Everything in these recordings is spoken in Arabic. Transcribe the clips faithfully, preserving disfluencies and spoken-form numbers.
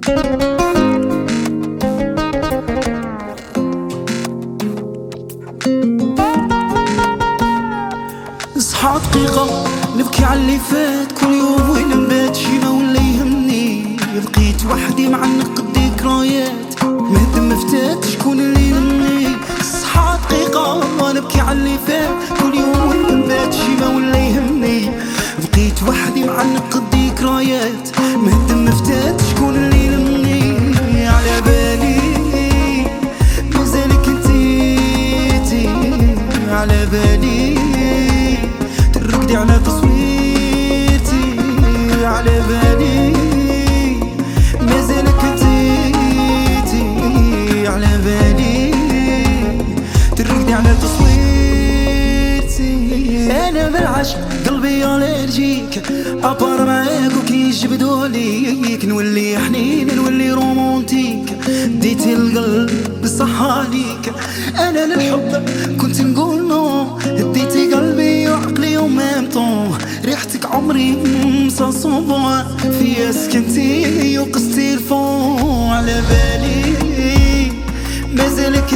نصحى دقيقة نبكي على اللي فات كل يوم وينبات شي ما ولا يهمني. بقيت وحدي معلق الذكريات مهدم مفتات شكون اللي يهمني. نصحى دقيقة نبكي على اللي فات كل يوم وينبات شي ما ولا يهمني. بقيت وحدي معلق الذكريات مهدم مفتات شكون اللي يهمني. على بالي مازالك انتي على بالي ترقدي على تصويرتي. على بالي مازالك انتي على بالي ترقدي على تصويرتي. انا بالعشق قلبي الرجيك ابار معاك وكيجبدو ليك نولي حنين نولي رومونتيك. ديتي القلب صح عليك انا للحب كنت نقول نو. ديتي قلبي وعقلي ومام طون ريحتك عمري مصاصوبة فيا سكنتي وقستي الفون. على بالي مازالك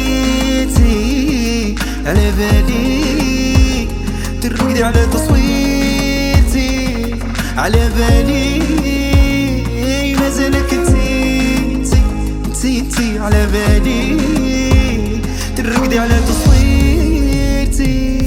انتي على بالي ترقدي على تصويرتي. على بالي مازالك انتي انتي انتي على بالي ترقدي على تصويرتي.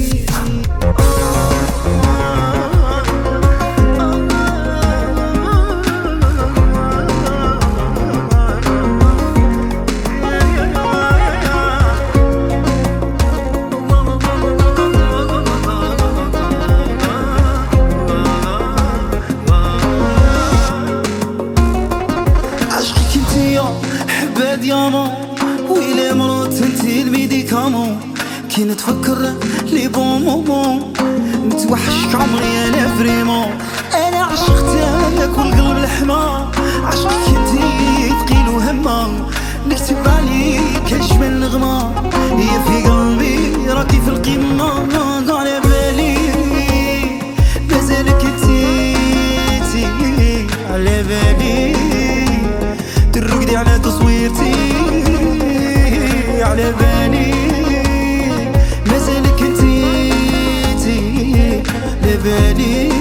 حبة ديامون ويلي مرات انتي الميديكامون كي نتفكر لي بون مو بون نتوحشك عمري انا فريمون. انا عشقتك والقلب الحمار عشقك انتي ثقيل وهمة نكتب عليك اجمل نغمة هي في قلبي راكي في القمة. على بالي مازالك انتي على بالي ترقدي على تصويرتي. على بالي مازالك انتي على بالي